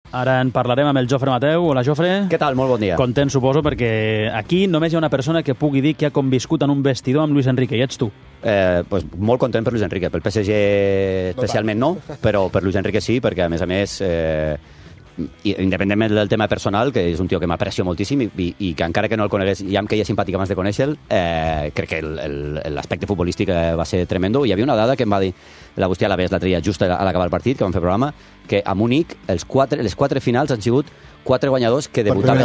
Ara en parlarem amb el Jofre Mateu. Hola, Jofre. Què tal? Molt bon dia. Content, suposo, perquè aquí només hi ha una persona que pugui dir que ha conviscut en un vestidor amb Luis Enrique, i ets tu. Pues molt content per Luis Enrique. Pel PSG especialment no, però per Luis Enrique sí, perquè a més, independentment del tema personal, que és un tio que m'aprecio moltíssim i que encara que no el conegués, ja em queia simpàtic abans de conèixer-lo, crec que l'aspecte futbolístic va ser tremendo. Hi havia una dada que em va dir l'Agustí Alavés l'altre dia, just a l'acabar el partit, que vam fer programa, que a Múnich les quatre finals han sigut 4 guanyadors que debutaven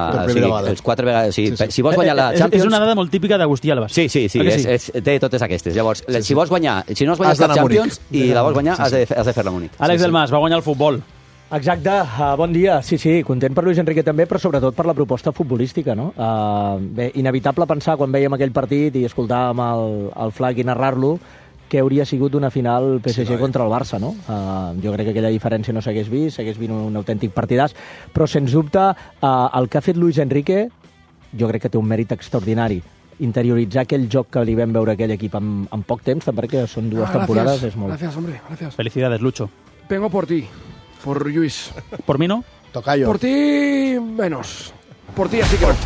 els 4 vegades. Si vols guanyar la Champions... És una dada molt típica d'Agustí Alavés. Sí, té totes aquestes. Llavors, si vols guanyar, si no has guanyat la Champions i la vols guanyar, has de fer-la a Múnich. Àlex del Mas va guanyar el futbol. Exacte, bon dia. Sí, content per Luis Enrique també, però sobretot per la proposta futbolística, no? Bé, inevitable pensar quan veiem aquell partit i escoltàvem el Flac i narrar-lo que hauria sigut una final PSG contra el Barça, no? Jo crec que aquella diferència no s'hagués vist un autèntic partidàs, però sens dubte el que ha fet Luis Enrique jo crec que té un mèrit extraordinari. Interioritzar aquell joc que li vam veure a aquell equip en poc temps, perquè són 2 temporades, és molt... Gracias, hombre, gracias. Felicidades, Lucho. Vengo por ti, por Luis. ¿Por mí no? Tocayo. Por ti, menos. Por ti, así que no.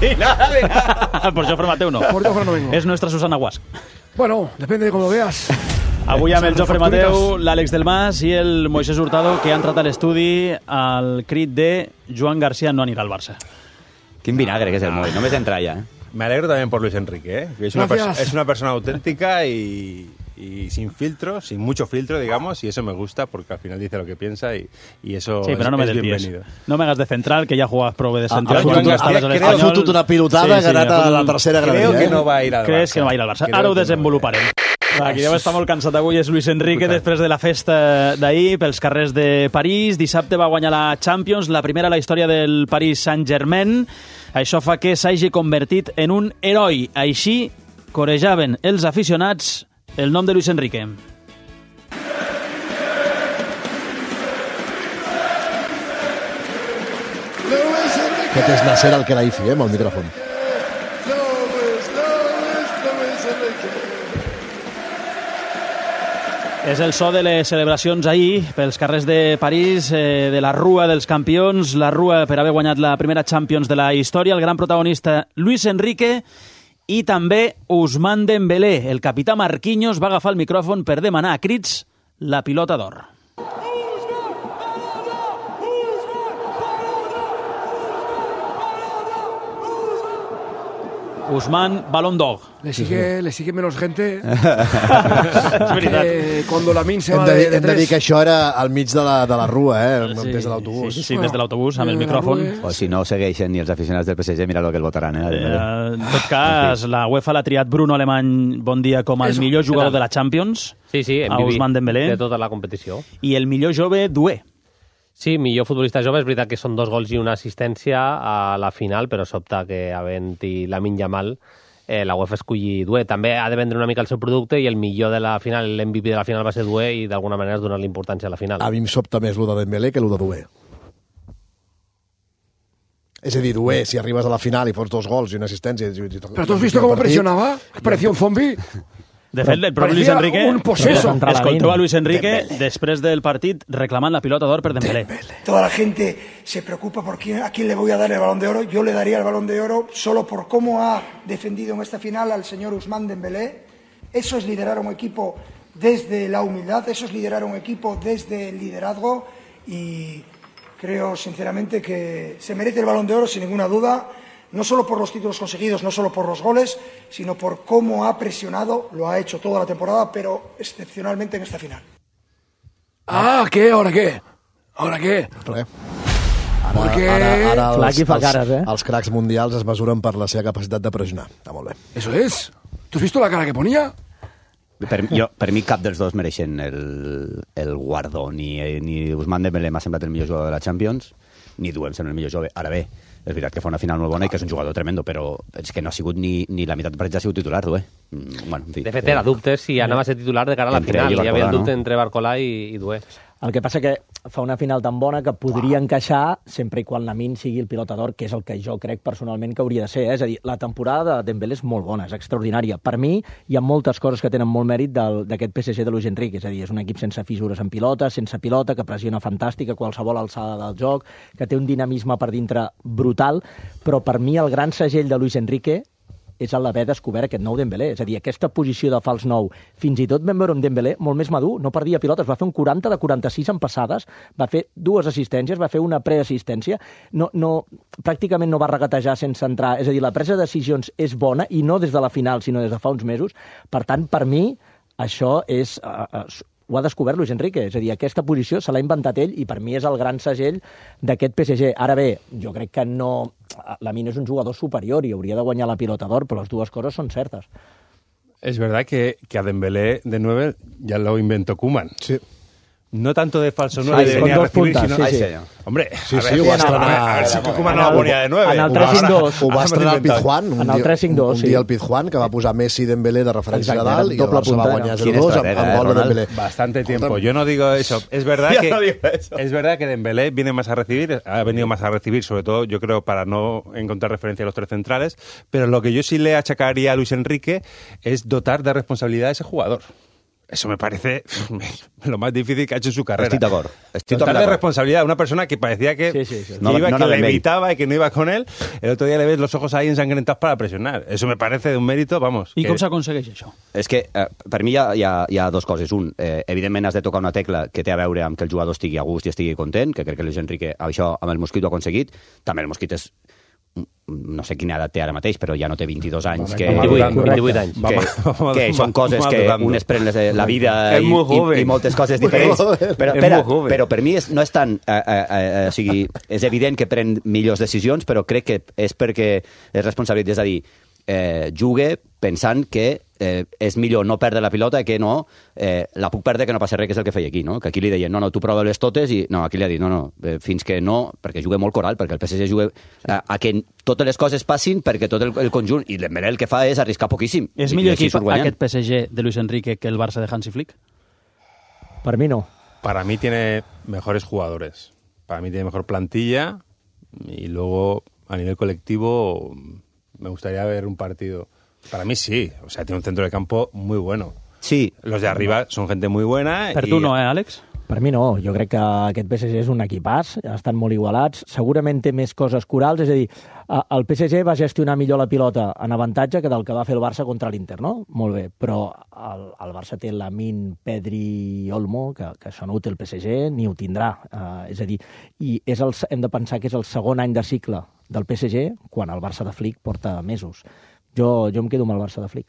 Por Jofre Mateu no. Por Jofre no vengo. És nuestra Susana Guas. Bueno, depende de cómo lo veas. Avui amb el Jofre Mateu, l'Àlex del Mas i el Moisés Hurtado, que ha entrat a l'estudi al crit de Joan García no anirà al Barça. Quin vinagre que és el Moi, només entra ja. Me alegro también por Luis Enrique, que es una persona auténtica y sin filtro, sin mucho filtro, digamos, y eso me gusta porque al final dice lo que piensa y eso sí, però no me bienvenido. No me hagas de central, que ja jugaves prou de central. Ha fotut una pilotada que ha anat a la tercera graderia. Creo que no va a ir al Barça. Creus que no va a ir al Barça? Ara ho desenvoluparem. Qui deu estar molt cansat avui és Luis Enrique després de la festa d'ahir pels carrers de París. Dissabte va guanyar la Champions, la primera a la història del Paris Saint-Germain. Això fa que s'hagi convertit en un heroi. Així corejaven els aficionats el nom de Luis Enrique. Aquest és Nasser Al-Khelaifi, amb el micròfon. És el so de les celebracions ahir pels carrers de París, de la Rua dels Campions, la Rua per haver guanyat la primera Champions de la història, el gran protagonista Luis Enrique i també Ousmane Dembélé. El capità Marquinhos va agafar el micròfon per demanar a crits la pilota d'or. Ousmane, Balón d'Or. Le sigue menos gente. És veritat. Cuando Lamine se va de de hem de dir tres. que això era al mig de la Rua, des de l'autobús. Sí, des de l'autobús, amb el micròfon. O si no segueixen ni els aficionats del PSG, mira el que el votaran. En tot cas, la UEFA l'ha triat Bruno Alemany, bon dia, com el millor jugador de la Champions. Sí, a Ousmane Dembélé. de tota la competició. I el millor jove, Doué. Sí, millor futbolista jove, és veritat que són 2 gols i una assistència a la final, però sobta que havent-hi Lamine Yamal, la UEFA escolli Doué. També ha de vendre una mica el seu producte i el millor de la final, l'MVP de la final va ser Doué i d'alguna manera es dona l'importància a la final. A mi em sobta més el de Dembélé que el de Doué. És a dir, Doué, si arribes a la final i fots 2 gols i una assistència... Pero tú has visto cómo presionaba, parecía un zombie. De fet, el propi Luis Enrique... un poseso. Escolteu a Luis Enrique després del partit reclamant la pilota d'or per Dembélé. Toda la gente se preocupa por a quién le voy a dar el Balón de Oro. Yo le daría el Balón de Oro solo por cómo ha defendido en esta final al señor Ousmane Dembélé. Eso es liderar un equipo desde la humildad, eso es liderar un equipo desde el liderazgo y creo sinceramente que se merece el Balón de Oro sin ninguna duda. No solo por los títulos conseguidos, no solo por los goles, sino por cómo ha presionado, lo ha hecho toda la temporada, pero excepcionalmente en esta final. ¿Qué? ¿Ahora qué? ¿Ahora qué? Res. Ara els cracs mundials es mesuren per la seva capacitat de pressionar. Està molt bé. Eso es. ¿Tú has visto la cara que ponía? Per mi cap dels dos mereixen el guardó. Ni Ousmane Dembélé m'ha semblat el millor jugador de la Champions, ni Doué em sembla el millor jove. Ara bé, és veritat que fa una final molt bona i que és un jugador tremendo, però és que no ha sigut ni la meitat del partit ha sigut titular, Doué. Bueno, en fi, de fet, era dubte si anava a ser titular de cara a la final. Hi havia el dubte entre Barcolà i Doué. El que passa que fa una final tan bona que podria encaixar sempre i quan Lamine sigui el pilota d'or, que és el que jo crec personalment que hauria de ser. És a dir, la temporada de Dembélé és molt bona, és extraordinària. Per mi hi ha moltes coses que tenen molt mèrit d'aquest PSG de Luis Enrique. És a dir, és un equip sense fissures en pilota, sense pilota, que pressiona fantàstica a qualsevol alçada del joc, que té un dinamisme per dintre brutal, però per mi el gran segell de Luis Enrique és l'haver descobert aquest nou Dembélé. És a dir, aquesta posició de fals nou. Fins i tot vam veure un Dembélé molt més madur, no perdia pilotes, va fer un 40 de 46 en passades, va fer 2 assistències, va fer una preassistència, pràcticament no va regatejar sense entrar. És a dir, la presa de decisions és bona, i no des de la final, sinó des de fa uns mesos. Per tant, per mi, això és... ho ha descobert Luis Enrique, és a dir, aquesta posició se l'ha inventat ell i per mi és el gran segell d'aquest PSG. Ara bé, jo crec que no... Lamine és un jugador superior i hauria de guanyar la pilota d'or, però les dues coses són certes. Es verdad que a Dembélé de 9 ya lo inventó Koeman. Sí. No tanto de falso 9, de venir a recibir, sino... Sí. Hombre, sí, ho va estrenar... A ver si Koeman no la ponia de 9. En el 3-5-2. Ho va estrenar el Pizjuán. En el 3-5-2, un dia el Pizjuán, que va posar Messi i Dembélé de referència a dalt, i el Barça va guanyar 0-2 amb gol de Dembélé. Bastante tiempo. Yo no digo eso. Es verdad que Dembélé viene más a recibir, ha venido más a recibir, sobre todo, yo creo, para no encontrar referencia a los 3 centrales, pero lo que yo sí le achacaría a Luis Enrique es dotar de responsabilidad a ese jugador. Eso me parece lo más difícil que ha hecho en su carrera. Estic d'acord. Darle responsabilidad a una persona que parecía que, le evitaba y que no iba con él. El otro día le ves los ojos ahí ensangrentados para presionar. Eso me parece de un mérito, vamos. I com s'aconsegueix això? És que per mi hi ha dues coses. Un, evidentment has de tocar una tecla que té a veure amb que el jugador estigui a gust i estigui content, que crec que Luis Enrique això amb el Mosquito ho ha aconseguit. També el Mosquito és... no sé quina edat té ara mateix, però ja no té 22 anys. 28 anys. Que són coses que un es pren la vida i moltes coses diferents. Però per mi no és tan... O sigui, és evident que pren millors decisions, però crec que és perquè és responsabilitat. És a dir, jugue pensant que és millor no perdre la pilota que no, la puc perdre que no passa res, que és el que feia aquí, no? Que aquí li deien, no, tu prova-les totes, i no, aquí li ha dit, no, fins que no, perquè juga molt coral, perquè el PSG juga a que totes les coses passin perquè tot el conjunt, i Dembélé el que fa és arriscar poquíssim. És millor equip aquest PSG de Luis Enrique que el Barça de Hansi Flick? Per mi no. Para mí tiene mejores jugadores. Para mí tiene mejor plantilla, y luego a nivel colectivo me gustaría ver un partido. Para mí sí, o sea, tiene un centro de campo muy bueno. Sí. Los de arriba son gente muy buena. Per tu no, Àlex? Per mi no, jo crec que aquest PSG és un equipàs, estan molt igualats, segurament té més coses corals, és a dir, el PSG va gestionar millor la pilota en avantatge que del que va fer el Barça contra l'Inter, no? Molt bé, però el Barça té Lamine, Pedri, Olmo, que això no ho té el PSG, ni ho tindrà. És a dir, i hem de pensar que és el segon any de cicle del PSG, quan el Barça de Flick porta mesos. Jo em quedo amb el Barça de Flick.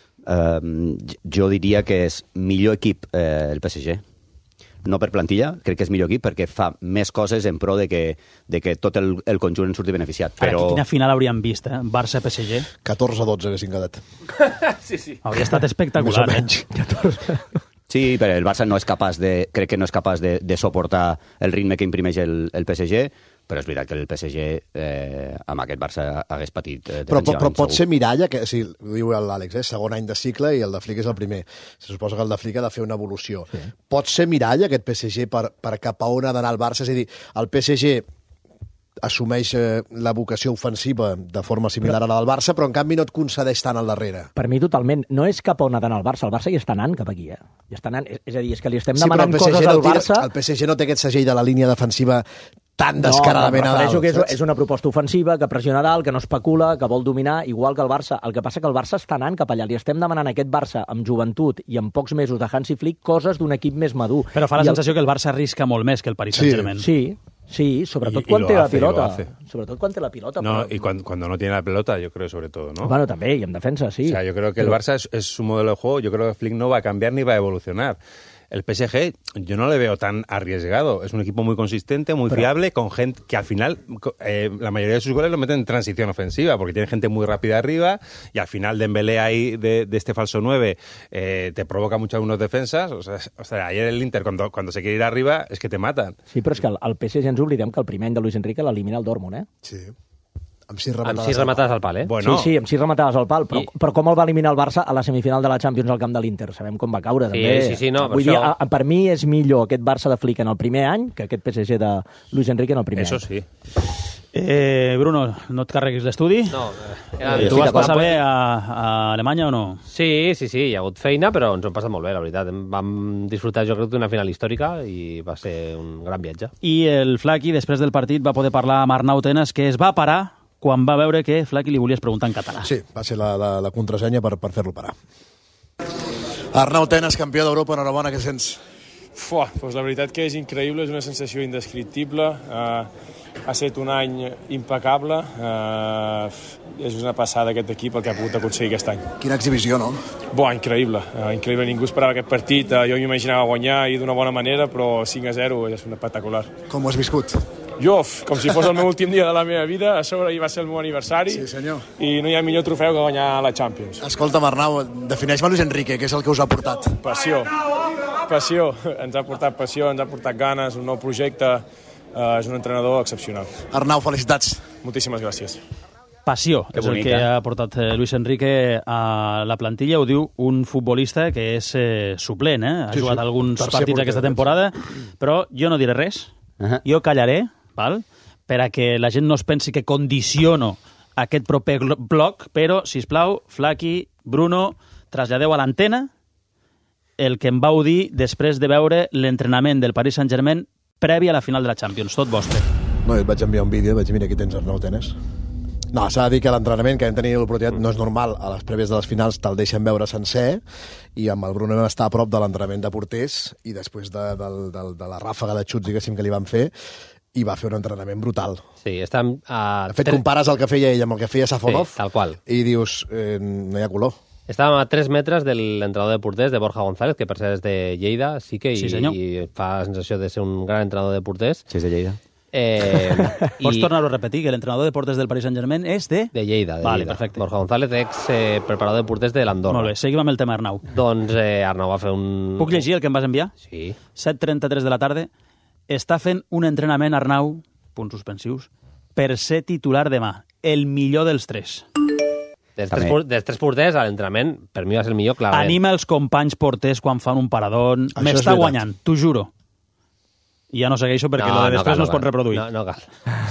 Jo diria que és millor equip el PSG. No per plantilla, crec que és millor equip perquè fa més coses en pro de que tot el conjunt en surti beneficiat. Però... Quina final hauríem vist, Barça-PSG? 14-12 haguessin quedat. Sí. Hauria estat espectacular. Més o menys. Sí, però el Barça no és capaç crec que no és capaç de suportar el ritme que imprimeix el PSG, però és veritat que el PSG amb aquest Barça hagués patit però pot ser miralla, que sí, ho diu l'Àlex, segon any de cicle i el de Flick és el primer. Se suposa que el de Flick ha de fer una evolució. Sí. Pot ser miralla aquest PSG per cap a on ha d'anar el Barça? És a dir, el PSG assumeix la vocació ofensiva de forma similar a la del Barça, però en canvi no et concedeix tant al darrere. Per mi totalment. No és cap a on ha d'anar el Barça ja està anant cap aquí. Ja està anant. És a dir, és que li estem demanant coses al Barça... El PSG no té aquest segell de la línia defensiva tan descaradament a dalt. Que és una proposta ofensiva, que pressiona dalt, que no especula, que vol dominar, igual que el Barça. El que passa que el Barça està anant cap allà. Li estem demanant a aquest Barça, amb joventut i amb pocs mesos de Hansi Flick, coses d'un equip més madur. Però fa la sensació que el Barça arrisca molt més que el Paris Saint-Germain. Sí, sobretot quan té la pilota. Sobretot quan té la pilota. No, y cuando no tiene la pelota, yo creo, sobre todo, ¿no? Bueno, también, y en defensa, sí. O sea, yo creo que el Barça es su modelo de juego. Yo creo que Flick no va a cambiar ni va a evolucionar. El PSG yo no le veo tan arriesgado. Es un equipo muy consistente, muy fiable, con gente que al final la mayoría de sus goles lo meten en transición ofensiva, porque tiene gente muy rápida arriba, y al final Dembélé ahí de este falso 9 te provoca mucho algunos defensas. O sea, ayer el Inter, cuando se quiere ir arriba, es que te matan. Sí, però és que al PSG ens oblidem que el primer any de Luis Enrique l'elimina el Dortmund, Sí. Amb 6 Amb 6 rematades al pal, eh? Bueno, Sí, amb 6 rematades al pal, però com el va eliminar el Barça a la semifinal de la Champions al camp de l'Inter? Sabem com va caure, també. Sí, no, Vull dir, per mi és millor aquest Barça de Flick en el primer any que aquest PSG de Luis Enrique en el primer eso any. sí. Bruno, no et carreguis l'estudi? No, Tu vas passar bé a Alemanya o no? Sí, hi ha hagut feina, però ens ho hem passat molt bé, la veritat. Vam disfrutar, jo crec, d'una final històrica i va ser un gran viatge. I el Flaqui, després del partit, va poder parlar amb Arnau Tenas, que es va parar quan va veure que Flaqui li volies preguntar en català. Sí, va ser la contrasenya per fer-lo parar. Arnau Tenas, campió d'Europa, enhorabona, què sents? Pues la veritat que és increïble, és una sensació indescriptible. Ha estat un any impecable. És una passada aquest equip el que ha pogut aconseguir aquest any. Quina exhibició, no? Increïble. Increïble. Ningú esperava aquest partit. Jo m'imaginava guanyar i d'una bona manera, però 5-0 és espectacular. Com ho has viscut? Jo, com si fos el meu últim dia de la meva vida, a sobre ahir va ser el meu aniversari. Sí, senyor. I no hi ha millor trofeu que guanyar la Champions. Escolta'm, Arnau, defineix-me Luis Enrique, què és el que us ha portat? Passió. Ens ha portat passió, ens ha portat ganes, un nou projecte. És un entrenador excepcional. Arnau, felicitats. Moltíssimes gràcies. Passió, Que és el bonic, que ha portat Luis Enrique a la plantilla. Ho diu un futbolista que és suplent, Ha jugat alguns partits aquesta temporada, però jo no diré res. Jo callaré, val? Per a que la gent no es pensi que condiciono aquest proper bloc, però, sisplau, Flaqui, Bruno, traslladeu a l'antena el que em vau dir després de veure l'entrenament del Paris Saint-Germain previ a la final de la Champions, tot vostre. No, et vaig enviar un vídeo, vaig dir, mira, aquí tens Arnau Tenas. No, s'ha de dir que l'entrenament que vam tenir l'oportunitat no és normal. A les prèvies de les finals te'l deixen veure sencer i amb el Bruno vam estar a prop de l'entrenament de porters i després de la ràfaga de xuts, diguéssim, que li van fer, i va fer un entrenament brutal. Sí, estem... De fet, compares el que feia ell amb el que feia Safonov tal qual. I dius, no hi ha color. Estàvem a 3 metres de l'entrenador de porters, de Borja González, que per cert és de Lleida, sí que, i fa la sensació de ser un gran entrenador de porters. Sí, és de Lleida. Pots tornar-ho a repetir, que l'entrenador de porters del Paris Saint-Germain és de... De Lleida. Vale, perfecte. Borja González, preparador de porters de l'Andorra. Molt bé, seguim amb el tema Arnau. Doncs Arnau va fer un... Puc llegir el que em vas enviar? Sí. 7:33 de la tarda. Està fent un entrenament, Arnau, punts suspensius, per ser titular demà. El millor dels tres. Dels tres porters, a l'entrenament, per mi va ser el millor, clarament. Anima els companys porters quan fan un paradón. M'està guanyant, t'ho juro. I ja no segueixo perquè lo de després no es pot reproduir. No cal.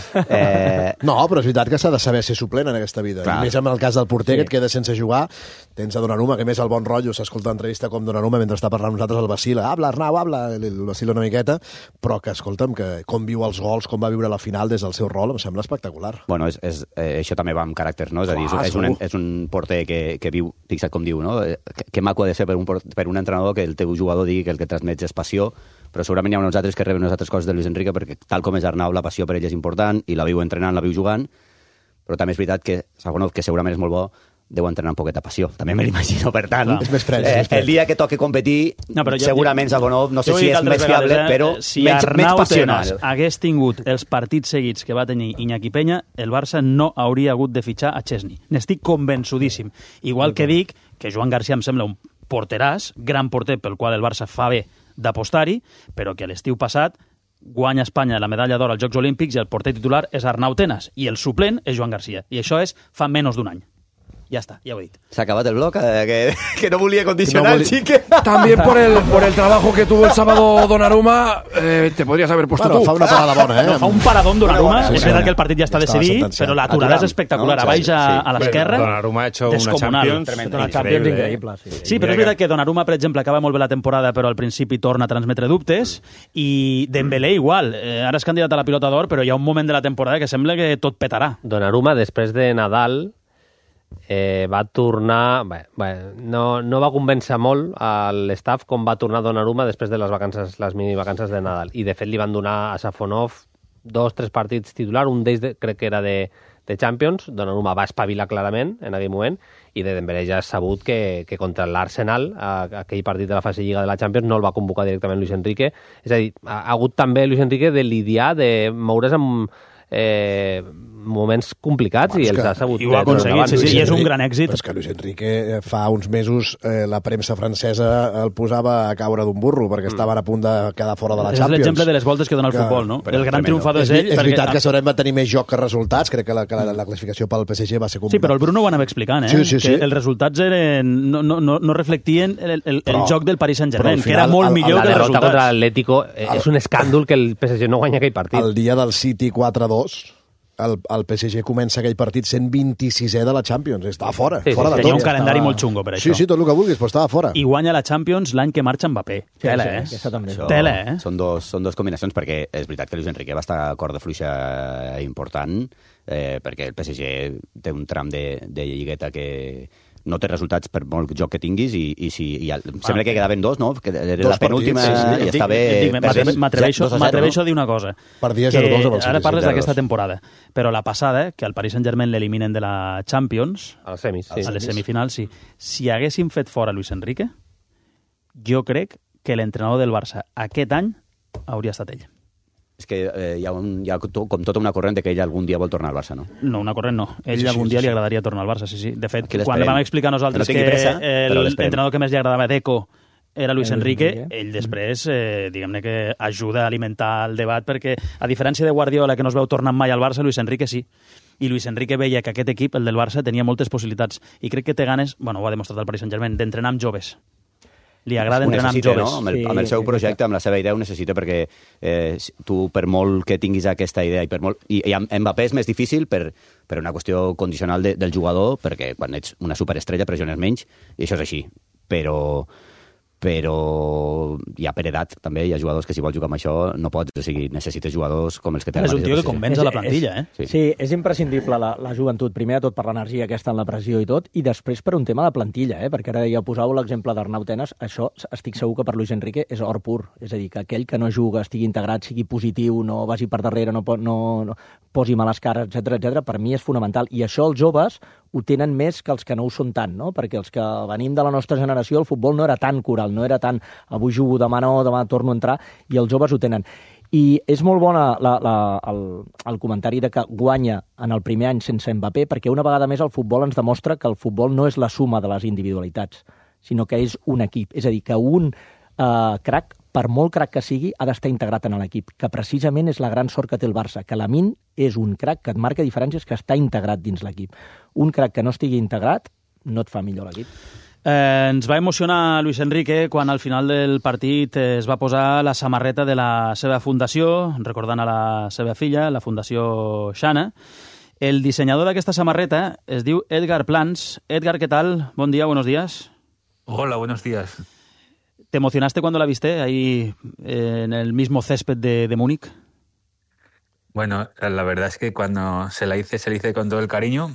No, però és veritat que s'ha de saber ser suplent en aquesta vida. Clar. I més en el cas del porter, que et queda sense jugar, tens a Donnarumma, que més el bon rotllo, s'escolta l'entrevista com Donnarumma mentre està parlant nosaltres, el vacila, habla, Arnau, habla, el vacila una miqueta, però que, escolta'm, que com viu els gols, com va viure la final des del seu rol, em sembla espectacular. Bueno, això també va amb caràcters, no? És a dir, és un porter que viu, fixa't com diu, no? Que maco ha de ser per un entrenador que el teu jugador digui que el que transmets és passió, però segurament hi ha uns altres que reben unes altres coses de Luis Enrique perquè, tal com és Arnau, la passió per ell és important i la viu entrenant, la viu jugant, però també és veritat que Safonov, que segurament és molt bo, deu entrenar un poquet de passió. També me l'imagino, per tant. És més fresc. El dia que toqui competir, segurament Safonov, no sé si és més fiable, però si menys passional. Si Arnau hagués tingut els partits seguits que va tenir Iñaki Peña, el Barça no hauria hagut de fitxar a Chesney. N'estic convençudíssim. Igual que dic que Joan Garcia em sembla un porteràs, gran porter pel qual el Barça fa bé d'apostar-hi, però que l'estiu passat guanya Espanya la medalla d'or als Jocs Olímpics i el porter titular és Arnau Tenas i el suplent és Joan Garcia. I això és fa menys d'un any. Ya está, ya ho he dit. S'ha acabat el bloc, que no volia condicionar el chique. También por el trabajo que tuvo el sábado Donnarumma, te podrías haber puesto tú. Fa una parada bona, No, fa un paradón Donnarumma, és veritat que el partit ja està decidit, però l'aturada és espectacular. A baix a l'esquerra, Donnarumma ha hecho una Champions increïble. Sí, però és veritat que Donnarumma, per exemple, acaba molt bé la temporada, però al principi torna a transmetre dubtes, i Dembélé igual. Ara és candidat a la pilota d'or, però hi ha un moment de la temporada que sembla que tot petarà. Donnarumma, després de Nadal, va tornar... no va convèncer molt a l'estaf com va tornar Donnarumma després de les mini-vacances de Nadal. I, de fet, li van donar a Safonov 2-3 partits titular, un d'ells crec que era de Champions. Donnarumma va espavilar clarament en aquell moment, i de Dembélé ja és sabut que contra l'Arsenal, aquell partit de la fase lliga de la Champions, no el va convocar directament Luis Enrique. És a dir, ha hagut també Luis Enrique de lidiar, de moure's amb moments complicats i els ha sabut... I ho ha aconseguit, sí, i és un gran èxit. Però és que Luis Enrique fa uns mesos la premsa francesa el posava a caure d'un burro perquè estaven a punt de quedar fora de la Champions. És l'exemple de les voltes que dona el futbol, no? El gran triomfador és ell. És veritat que segurament va tenir més joc que resultats. Crec que la classificació pel PSG va ser... Sí, però el Bruno ho anava explicant, Sí. Que els resultats no reflectien el joc del Paris Saint-Germain, que era molt millor que els resultats. La derrota contra l'Atlético és un escàndol que el PSG no guanya aquell partit. El dia del City 4-2, el PSG comença aquell partit sent 26è de la Champions. Estava fora, fora de tot. Tenia un calendari molt xungo per això. Sí, tot el que vulguis, però estava fora. I guanya la Champions l'any que marxa Mbappé. Tela, Són dos combinacions, perquè és veritat que Luis Enrique va estar a corda fluixa important, perquè el PSG té un tram de lligueta que no té resultats per molt joc que tinguis i sembla que quedaven dos, no? Que era la penúltima i està bé... M'atreveixo a dir una cosa. Per dia 0-2 amb el Ara parles d'aquesta temporada, però la passada, que al Paris Saint-Germain l'eliminen de la Champions, a les semis, sí. A les semifinals, sí. Si haguéssim fet fora Luis Enrique, jo crec que l'entrenador del Barça aquest any hauria estat ell. És que hi ha com tota una corrent que ell algun dia vol tornar al Barça, no? No, una corrent no. Ell algun dia li agradaria tornar al Barça, sí. De fet, quan vam explicar nosaltres que l'entrenador que més li agradava d'Eco era Luis Enrique, ell després, diguem-ne que ajuda a alimentar el debat, perquè a diferència de Guardiola, que no es veu tornant mai al Barça, Luis Enrique sí. I Luis Enrique veia que aquest equip, el del Barça, tenia moltes possibilitats. I crec que té ganes, ho ha demostrat el Paris Saint-Germain, d'entrenar amb joves. Li agrada entrenar amb joves. No? Amb el seu projecte, amb la seva idea, ho necessita, perquè tu, per molt que tinguis aquesta idea, i amb Mbappé és més difícil per una qüestió condicional del jugador, perquè quan ets una superestrella pressiones menys, i això és així. Però ja per edat també hi ha jugadors que si vols jugar amb això no pots, o sigui, necessites jugadors com els que tenen. És un tio que convenç a la plantilla, Sí, és imprescindible la joventut, primer de tot per l'energia aquesta en la pressió i tot, i després per un tema de plantilla, perquè ara ja posàveu l'exemple d'Arnau Tenas, això estic segur que per Luis Enrique és or pur, és a dir, que aquell que no juga, estigui integrat, sigui positiu, no vagi per darrere, no posi males cares, etc, per mi és fonamental, i això els joves ho tenen més que els que no ho són tant, no? Perquè els que venim de la nostra generació, el futbol no era tan coral, no era tan avui jugo, demà no, demà torno a entrar, i els joves ho tenen. I és molt bona el comentari de que guanya en el primer any sense Mbappé, perquè una vegada més el futbol ens demostra que el futbol no és la suma de les individualitats, sinó que és un equip. És a dir, que un crac, per molt crac que sigui, ha d'estar integrat en l'equip, que precisament és la gran sort que té el Barça, que Lamine és un crac que et marca diferències, que està integrat dins l'equip. Un crac que no estigui integrat no et fa millor l'equip. Ens va emocionar Luis Enrique quan al final del partit es va posar la samarreta de la seva fundació, recordant a la seva filla, la Fundació Xana. El dissenyador d'aquesta samarreta es diu Edgar Plans. Edgar, ¿qué tal? Buen día, buenos días. Hola, buenos días. ¿Te emocionaste cuando la viste ahí en el mismo césped de Múnich? Bueno, la verdad es que cuando se la hice con todo el cariño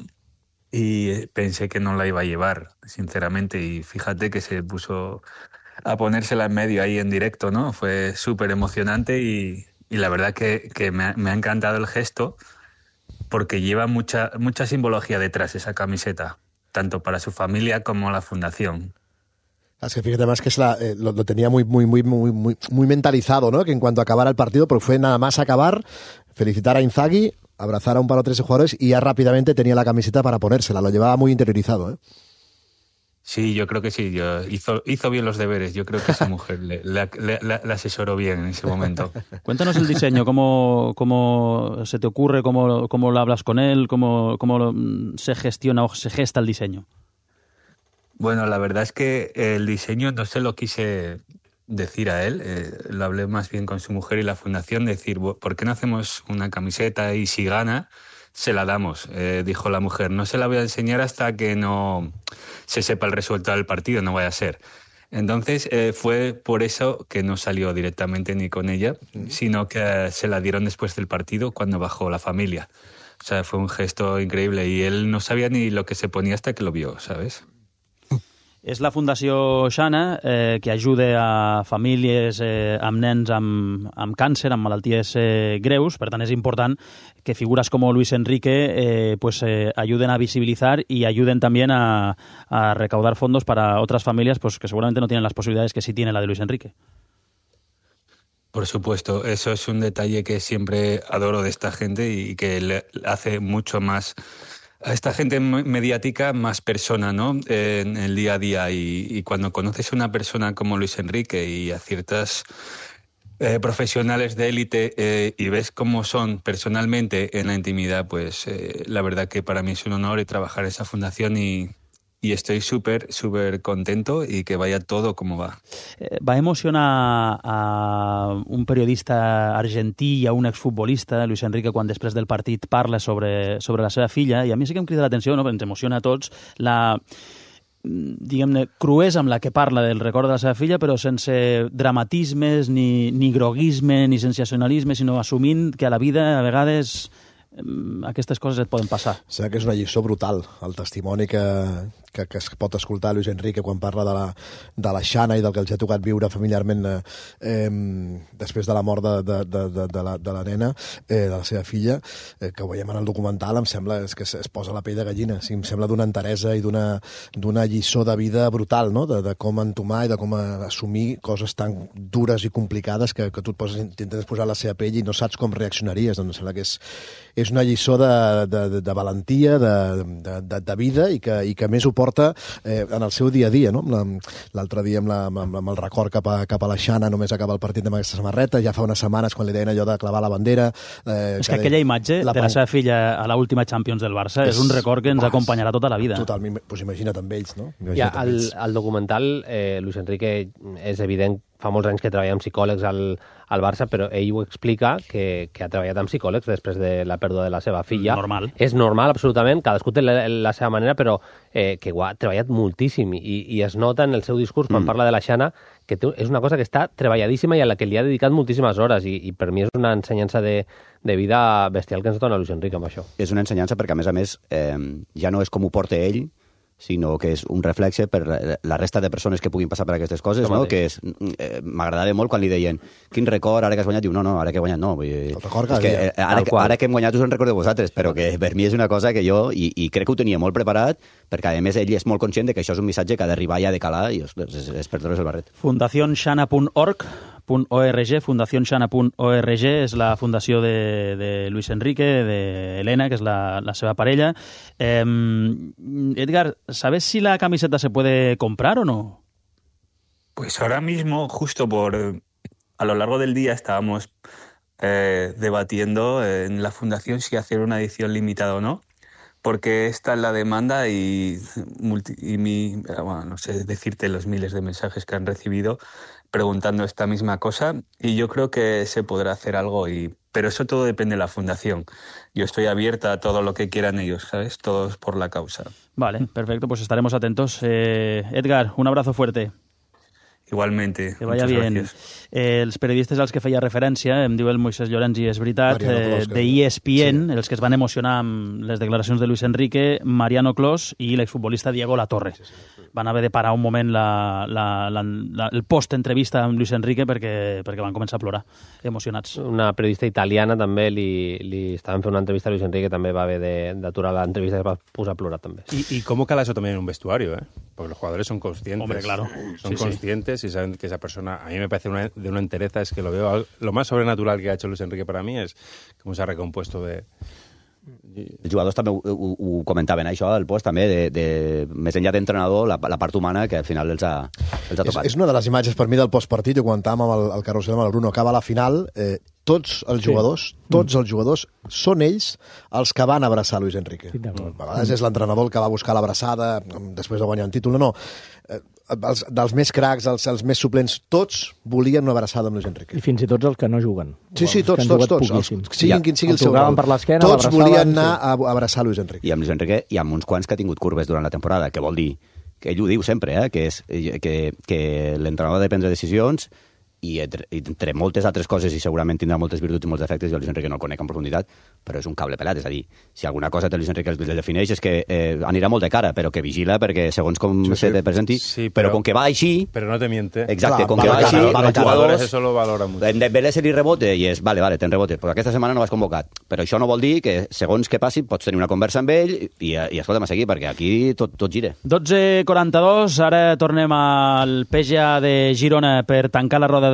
y pensé que no la iba a llevar, sinceramente, y fíjate que se puso a ponérsela en medio ahí en directo, ¿no? Fue súper emocionante y la verdad que me ha encantado el gesto porque lleva mucha simbología detrás esa camiseta, tanto para su familia como la fundación. Es que fíjate más que lo tenía muy mentalizado, ¿no? Que en cuanto acabara el partido, porque fue nada más acabar, felicitar a Inzaghi, abrazar a un par o tres jugadores y ya rápidamente tenía la camiseta para ponérsela. Lo llevaba muy interiorizado, ¿eh? Sí, yo creo que sí. Hizo bien los deberes. Yo creo que esa mujer le asesoró bien en ese momento. Cuéntanos el diseño, cómo se te ocurre, cómo lo hablas con él, cómo se gestiona o se gesta el diseño. Bueno, la verdad es que el diseño no se lo quise decir a él, lo hablé más bien con su mujer y la fundación, decir, ¿por qué no hacemos una camiseta y si gana, se la damos? Dijo la mujer, no se la voy a enseñar hasta que no se sepa el resultado del partido, no vaya a ser. Entonces fue por eso que no salió directamente ni con ella, sino que se la dieron después del partido cuando bajó la familia. O sea, fue un gesto increíble y él no sabía ni lo que se ponía hasta que lo vio, ¿sabes? És la Fundació Xana que ajuda a famílies amb nens amb càncer, amb malalties greus. Per tant, és important que figuras como Luis Enrique ayuden a visibilizar y ayuden también a recaudar fondos para otras familias que seguramente no tienen las posibilidades que sí tiene la de Luis Enrique. Por supuesto, eso es un detalle que siempre adoro de esta gente y que le hace mucho más a esta gente mediática más persona, ¿no? En el día a día. Y cuando conoces a una persona como Luis Enrique y a ciertas profesionales de élite y ves cómo son personalmente en la intimidad, pues la verdad que para mí es un honor trabajar en esa fundación y estoy súper contento y que vaya todo como va. Va emocionar a un periodista argentí i a un exfutbolista, Luis Enrique, quan després del partit parla sobre la seva filla, i a mi sí que em crida l'atenció, no? Ens emociona a tots, la diguem-ne, cruesa amb la que parla del record de la seva filla, però sense dramatismes, ni groguisme, ni sensacionalisme, sinó assumint que a la vida a vegades aquestes coses et poden passar. Sembla que és una lliçó brutal, el testimoni que es pot escoltar Luis Enrique quan parla de la Xana i del que els ha tocat viure familiarment després de la mort de la nena, de la seva filla, que ho veiem en el documental, em sembla que es posa la pell de gallina. Sí, em sembla d'una enteresa i d'una lliçó de vida brutal, no? De com entomar i de com assumir coses tan dures i complicades que tu intentes posar la seva pell i no saps com reaccionaries. Doncs em sembla que és una lliçó de valentia, de vida i que més ho porta en el seu dia a dia, no? L'altre dia amb el record cap a la Xana, només acaba el partit amb aquesta samarreta, ja fa unes setmanes quan li deien allò de clavar la bandera. És que aquella imatge de la seva filla a l'última Champions del Barça és un record que ens acompanyarà tota la vida. Totalment, doncs imagina't amb ells, no? Ja, al documental, Luis Enrique és evident, fa molts anys que treballa amb psicòlegs al Barça, però ell ho explica que ha treballat amb psicòlegs després de la pèrdua de la seva filla. Normal. És normal, absolutament, cadascú té la seva manera, però que ho ha treballat moltíssim i es nota en el seu discurs quan parla de la Xana que és una cosa que està treballadíssima i a la que li ha dedicat moltíssimes hores i per mi és una ensenyança de vida bestial que ens dona Luis Enrique amb això. És una ensenyança perquè, a més, ja no és com ho porta ell, sinó que és un reflexe per la resta de persones que puguin passar per aquestes coses, no? Que m'agradava molt quan li deien quin record, ara que has guanyat? Diu, no, ara que he guanyat no. El record cada dia. Ara que hem guanyat us en recordo de vosaltres, però que per mi és una cosa que jo, i crec que ho tenia molt preparat, perquè a més ell és molt conscient de que això és un missatge que ha d'arribar i ha de calar, i és per treure's el barret. Fundacionxana.org, fundacionxana.org és la fundació de Luis Enrique, de Elena, que és la seva parella. Edgar, ¿sabes si la camiseta se puede comprar o no? Pues ahora mismo, justo a lo largo del día estábamos debatiendo en la fundación si hacer una edición limitada o no, porque esta es la demanda y no sé decirte los miles de mensajes que han recibido preguntando esta misma cosa, y yo creo que se podrá hacer algo, pero eso todo depende de la fundación. Yo estoy abierta a todo lo que quieran ellos, ¿sabes? Todos por la causa. Vale, perfecto, pues estaremos atentos. Edgar, un abrazo fuerte. Igualmente. Que vaya bien. Gracias. Els periodistes als que feia referència, em diu el Moisés Llorens i és veritat, de ESPN, els que es van emocionar amb les declaracions de Luis Enrique, Mariano Clos i l'exfutbolista Diego Latorre. Van haver de parar un moment el post-entrevista amb Luis Enrique perquè van començar a plorar, emocionats. Una periodista italiana també li estaven fent una entrevista a Luis Enrique, també va haver d'aturar l'entrevista i es va posar a plorar també. Y cómo cala eso también en un vestuario, porque los jugadores son conscientes. Hombre, claro. Son conscientes y saben que esa persona, a mí me parece de una entereza, es que lo veo, lo más sobrenatural que ha hecho Luis Enrique para mí es cómo se ha recompuesto de... Els jugadors també ho comentaven, això, el post també, més enllà d'entrenador, la part humana que al final els ha tocat. És una de les imatges per mi del postpartit, quan comentàvem amb el carrusel amb el Bruno, acaba la final, tots els jugadors són ells els que van abraçar Luis Enrique. A vegades és l'entrenador el que va buscar l'abraçada després de guanyar un títol, no. Dels més cracs, els més suplents, tots volien una abraçada amb Luis Enrique. I fins i tots els que no juguen. Sí, tots. Siguin quin sigui el seu rol. Tots volien anar a abraçar Luis Enrique. I amb Luis Enrique hi ha uns quants que ha tingut curves durant la temporada, que vol dir, que ell ho diu sempre, que l'entrenador ha de prendre decisions i entre moltes altres coses, i segurament tindrà moltes virtuts i molts defectes, jo Luis Enrique no el conec en profunditat, però és un cable pelat, és a dir, si alguna cosa té Luis Enrique el defineix és que anirà molt de cara, però que vigila perquè segons com se te presenti, però com que va així... Però no te miente. Exacte, com que va així, els jugadors eso lo valora mucho. En Dembélé se li rebote i és, vale, te'n rebote, però aquesta setmana no vas convocat. Però això no vol dir que segons què passi pots tenir una conversa amb ell i escolta'm a seguir, perquè aquí tot gira. 12:42, ara tornem al PGA de Girona per tancar la roda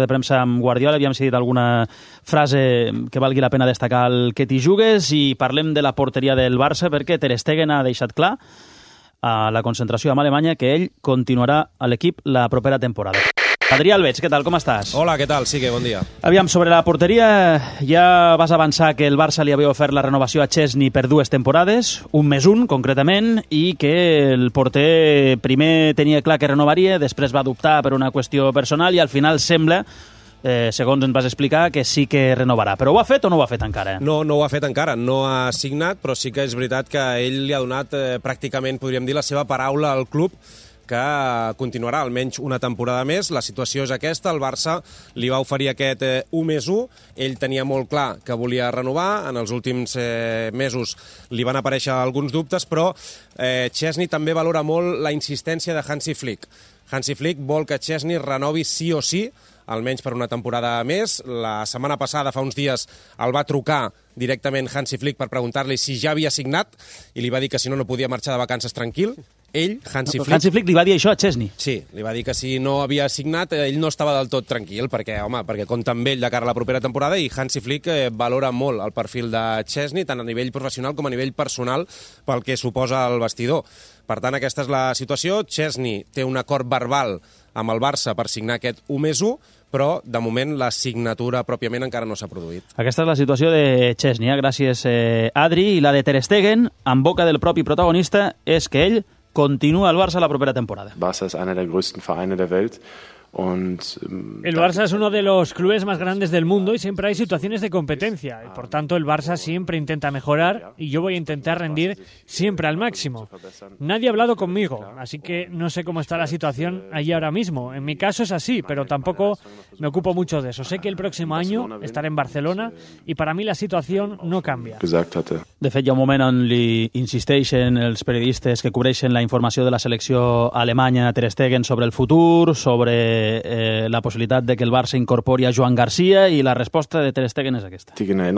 de premsa amb Guardiola, havíem sentit alguna frase que valgui la pena destacar el que t'hi jugues, i parlem de la porteria del Barça, perquè Ter Stegen ha deixat clar a la concentració amb Alemanya que ell continuarà a l'equip la propera temporada. Adrià Albeig, què tal, com estàs? Hola, què tal? Sí, que bon dia. Aviam, sobre la porteria, ja vas avançar que el Barça li havia ofert la renovació a Chesney per 2 temporades, 1+1 concretament, i que el porter primer tenia clar que renovaria, després va dubtar per una qüestió personal i al final sembla, segons ens vas explicar, que sí que renovarà. Però ho ha fet o no ho ha fet encara? No ho ha fet encara, no ha signat, però sí que és veritat que ell li ha donat pràcticament, podríem dir, la seva paraula al club, que continuarà almenys una temporada més. La situació és aquesta, el Barça li va oferir aquest 1+1, ell tenia molt clar que volia renovar, en els últims mesos li van aparèixer alguns dubtes, però Chesney també valora molt la insistència de Hansi Flick. Hansi Flick vol que Chesney renovi sí o sí, almenys per una temporada més. La setmana passada, fa uns dies, el va trucar directament Hansi Flick per preguntar-li si ja havia signat i li va dir que si no podia marxar de vacances tranquil. Ell, Hansi Flick, li va dir això a Chesney? Sí, li va dir que si no havia signat, ell no estava del tot tranquil, perquè compta amb ell de cara a la propera temporada, i Hansi Flick valora molt el perfil de Chesney, tant a nivell professional com a nivell personal, pel que suposa el vestidor. Per tant, aquesta és la situació. Chesney té un acord verbal amb el Barça per signar aquest 1+1, però, de moment, la signatura pròpiament encara no s'ha produït. Aquesta és la situació de Chesney, gràcies, Adri, i la de Ter Stegen, en boca del propi protagonista, és que ell continúa al Barça la propia temporada. Barça es einer der größten Vereine der Welt. El Barça es uno de los clubes más grandes del mundo y siempre hay situaciones de competencia. Y por tanto, el Barça siempre intenta mejorar y yo voy a intentar rendir siempre al máximo. Nadie ha hablado conmigo, así que no sé cómo está la situación allí ahora mismo. En mi caso es así, pero tampoco me ocupo mucho de eso. Sé que el próximo año estaré en Barcelona y para mí la situación no cambia. De fet, hi ha un moment on li insisteixen els periodistes que cobreixen la informació de la selecció alemanya a Ter Stegen sobre el futur, sobre la possibilitat de que el Barça incorpori a Joan Garcia, i la resposta de Ter Stegen és aquesta.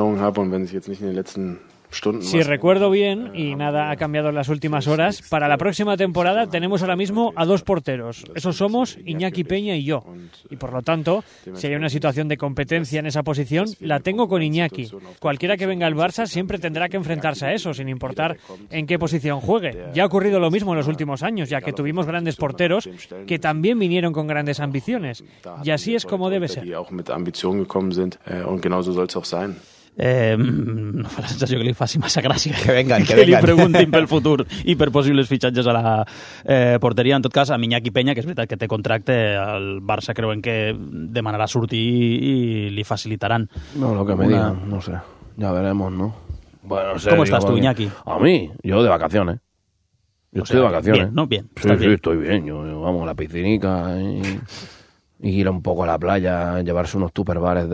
Si recuerdo bien, y nada ha cambiado en las últimas horas, para la próxima temporada tenemos ahora mismo a 2 porteros. Esos somos Iñaki Peña y yo. Y por lo tanto, si hay una situación de competencia en esa posición, la tengo con Iñaki. Cualquiera que venga al Barça siempre tendrá que enfrentarse a eso, sin importar en qué posición juegue. Ya ha ocurrido lo mismo en los últimos años, ya que tuvimos grandes porteros que también vinieron con grandes ambiciones. Y así es como debe ser. No fa la sensació que li faci massa gràcia que vengan. Li preguntin pel futur i per possibles fitxatges a la porteria. En tot cas, a Iñaki Peña, que és veritat que té contracte, el Barça creuen que demanarà sortir i li facilitaran. No, lo que me digan, no sé, ya veremos, ¿no? Bueno, no sé, ¿Cómo estás tú, Iñaki? A mí, yo de vacaciones. Yo estoy de vacaciones. Bien, ¿no? Bien. Sí, estoy bien. Yo vamos a la piscinica y ir un poco a la playa, llevarse unos tupperwares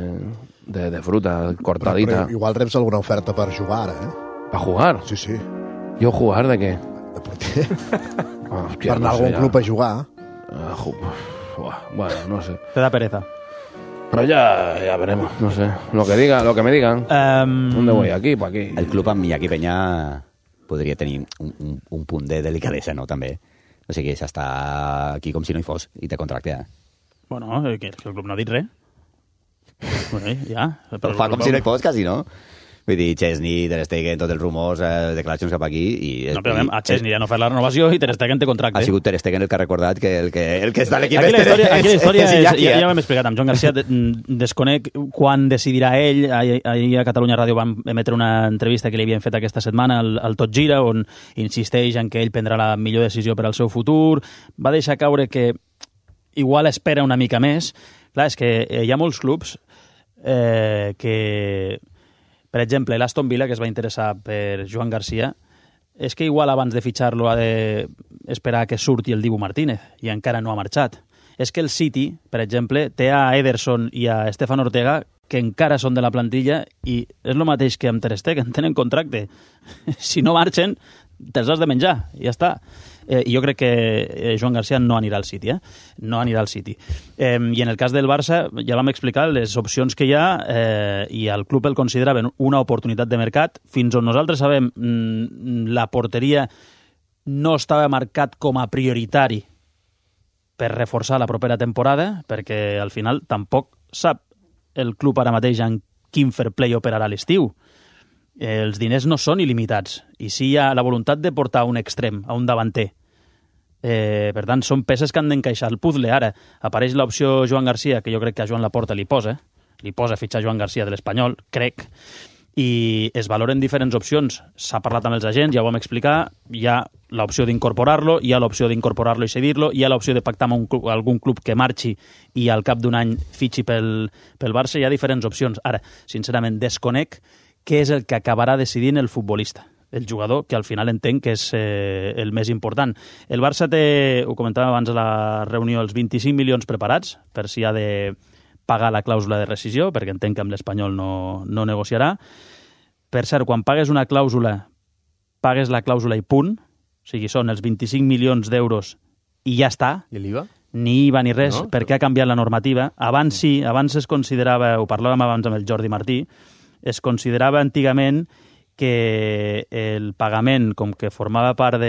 de fruta cortadita. Però igual reps alguna oferta per jugar ara, ¿Para jugar? Sí, sí. ¿Yo jugar de qué? De porter. Hòstia, per anar a algun club a jugar. Bueno, no sé. Te da pereza. Pero ya veremos, no sé. Lo que me digan. ¿Dónde voy? ¿Aquí? ¿Para aquí? El club amb Iñaki Peña podria tenir un punt de delicadesa, no, també? O sigui, s'està aquí com si no hi fos i té contracte, Bueno, que el club no ha dit res. Bueno, ja. Però fa com si no hi fos, quasi, no? Vull dir, Chesney, Ter Stegen, tots els rumors, declaracions cap aquí... No, però a Chesney ja no fa la renovació i Ter Stegen té contracte. Ha sigut Ter Stegen el que ha recordat que el que està a l'equip aquí la història és, ja ho hem explicat, amb Joan Garcia desconec quan decidirà ell. Ahir a Catalunya Ràdio vam emetre una entrevista que li havien fet aquesta setmana al Tot Gira, on insisteix en que ell prendrà la millor decisió per al seu futur. Va deixar caure que igual espera una mica més. Clar, és que hi ha molts clubs que... Per exemple, l'Aston Villa, que es va interessar per Joan Garcia, és que igual abans de fitxar-lo ha d'esperar que surti el Dibu Martínez, i encara no ha marxat. És que el City, per exemple, té a Ederson i a Stefan Ortega, que encara són de la plantilla, i és el mateix que amb Ter Stegen, tenen contracte. Si no marxen, te'ls has de menjar, i ja està. I jo crec que Joan Garcia no anirà al City, No anirà al City. I en el cas del Barça, ja vam explicar les opcions que hi ha, i el club el consideraven una oportunitat de mercat. Fins on nosaltres sabem, la porteria no estava marcat com a prioritari per reforçar la propera temporada, perquè al final tampoc sap el club ara mateix en quin fair play operarà a l'estiu. Els diners no són il·limitats, i sí hi ha la voluntat de portar un extrem, a un davanter. Per tant, són peces que han d'encaixar el puzzle. Ara apareix l'opció Joan Garcia, que jo crec que a Joan Laporta li posa fitxar Joan Garcia de l'Espanyol, crec, i es valoren diferents opcions. S'ha parlat amb els agents, ja ho vam explicar, hi ha l'opció d'incorporar-lo, hi ha l'opció d'incorporar-lo i cedir-lo, hi ha l'opció de pactar amb algun club que marxi i al cap d'un any fitxi pel Barça, hi ha diferents opcions. Ara, sincerament, desconec què és el que acabarà decidint el futbolista, el jugador, que al final entenc que és el més important. El Barça té, ho comentàvem abans a la reunió, els 25 milions preparats per si ha de pagar la clàusula de rescisió, perquè entenc que amb l'Espanyol no negociarà. Per cert, quan pagues una clàusula, pagues la clàusula i punt, o sigui, són els 25 milions d'euros i ja està. I l'IVA? Ni IVA ni res, no? Perquè ha canviat la normativa. Abans sí, abans es considerava, ho parlàvem abans amb el Jordi Martí, es considerava antigament que el pagament, com que formava part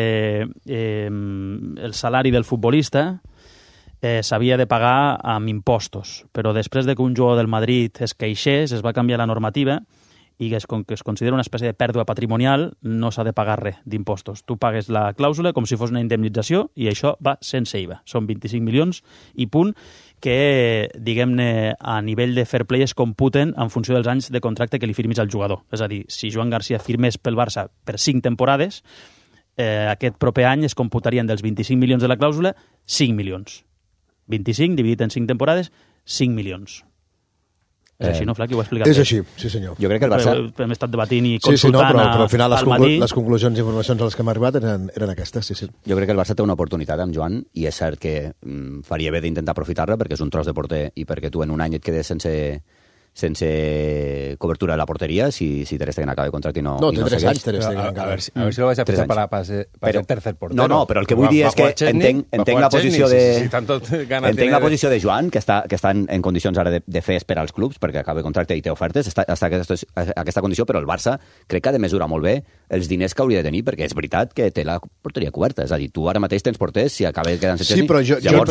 el salari del futbolista, s'havia de pagar amb impostos. Però després de que un jugador del Madrid es queixés, es va canviar la normativa i com que es considera una espècie de pèrdua patrimonial, no s'ha de pagar res d'impostos. Tu pagues la clàusula com si fos una indemnització i això va sense IVA. Són 25 milions i punt, que, diguem-ne, a nivell de fair play es computen en funció dels anys de contracte que li firmis al jugador. És a dir, si Joan Garcia firmés pel Barça per 5 temporades, aquest proper any es computarien dels 25 milions de la clàusula 5 milions. 25 dividit en 5 temporades, 5 milions. És així, no, Flac? Ho he explicat És bé. així, sí senyor. Jo crec que el Barça... Hem estat debatint i consultant però al final al matí. les conclusions i informacions a les que hem arribat eren aquestes, sí. Jo crec que el Barça té una oportunitat amb Joan i és cert que faria bé d'intentar aprofitar-la perquè és un tros de porter i perquè tu en un any et quedes sense cobertura de la porteria si Ter Stegen acaba de contracte i no té 3 anys Ter Stegen a encara. ver si lo vais a fichar para ser tercer portero. No, però el que vull dir és que entenc la posició la posició de Joan, que està en condicions ara de fer esperar als clubs perquè acaba de contracte i té ofertes, està aquesta condició, però el Barça crec que ha de mesurar molt bé els diners que hauria de tenir, perquè és veritat que té la porteria coberta. És a dir, tu ara mateix tens porters, si acaba quedant-se Sí, però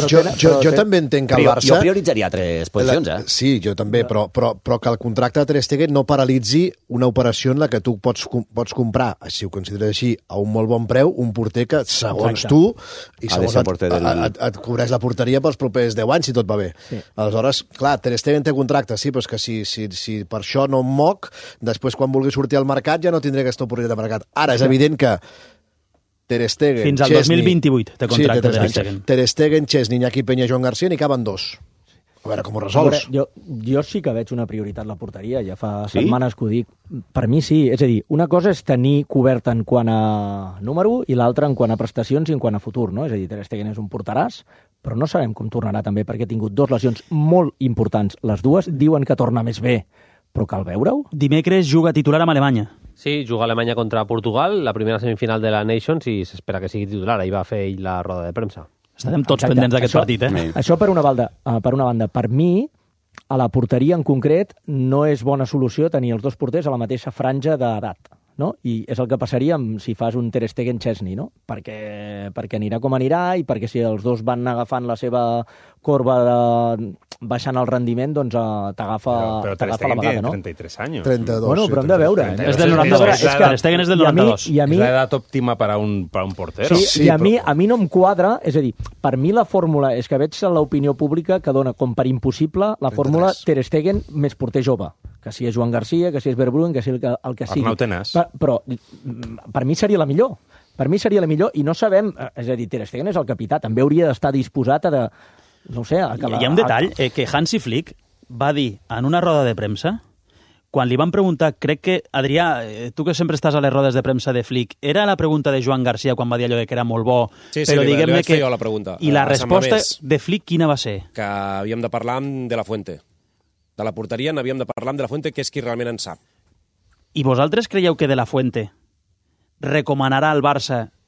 jo també entenc que el Barça... Jo prioritzaria altres posicions, Sí, jo també, però que el contracte de Ter Stegen no paralitzi una operació en la que tu pots comprar, si ho consideres així, a un molt bon preu, un porter que, segons tu, i segons et cobreix la porteria pels propers 10 anys, si tot va bé. Sí. Aleshores, clar, Ter Stegen té contracte, sí, però és que si per això no em moc, després quan vulgui sortir al mercat ja no tindré aquesta oportunitat de mercat. Ara, és evident que Ter Stegen, fins al 2028 té contracte de Ter Stegen. Ter Stegen, Chesney, Iñaki Peña, Joan Garcia, n'hi caben 2. A veure com ho resols. Jo sí que veig una prioritat la porteria, ja fa setmanes que ho dic. Per mi sí, és a dir, una cosa és tenir cobert en quant a número i l'altra en quant a prestacions i en quant a futur, no? És a dir, Ter Stegen és un porteràs, però no sabem com tornarà també, perquè ha tingut 2 lesions molt importants. Les dues diuen que torna més bé, però cal veure-ho. Dimecres juga titular amb Alemanya. Sí, juga Alemanya contra Portugal, la primera semifinal de la Nations, i s'espera que sigui titular. Ahir va fer ell la roda de premsa. Estarem tots pendents d'aquest partit, Això per una banda. Per mi, a la porteria en concret, no és bona solució tenir els 2 porters a la mateixa franja d'edat, no? I és el que passaria si fas un Ter Stegen-Chesney, no? Perquè anirà com anirà i perquè si els dos van agafant la seva corba baixant el rendiment, doncs t'agafa la vegada, no? 33 anys. 32. Bueno, però hem de veure. És del 92. Ter Stegen és del 92. És l'edat òptima per a un portero. Sí, i a mi no em quadra, és a dir, per mi la fórmula, és que veig l'opinió pública que dona com per impossible la fórmula Ter Stegen més porter jove. Que si és Joan Garcia, que si és Verbruggen, que si el que sigui. Arnau Tenas. Però per mi seria la millor. Per mi seria la millor i no sabem... És a dir, Ter Stegen és el capità, també hauria d'estar disposat a no sé... Hi ha un detall, que Hansi Flick va dir en una roda de premsa, quan li van preguntar, crec que, Adrià, tu que sempre estàs a les rodes de premsa de Flick, era la pregunta de Joan Garcia quan va dir allò que era molt bo, però diguem-ne que... Sí, la pregunta. I la resposta de Flick quina va ser? Que havíem de parlar amb De La Fuente. De la porteria n'havíem de parlar amb De La Fuente, que és qui realment en sap. I vosaltres creieu que De La Fuente recomanarà al Barça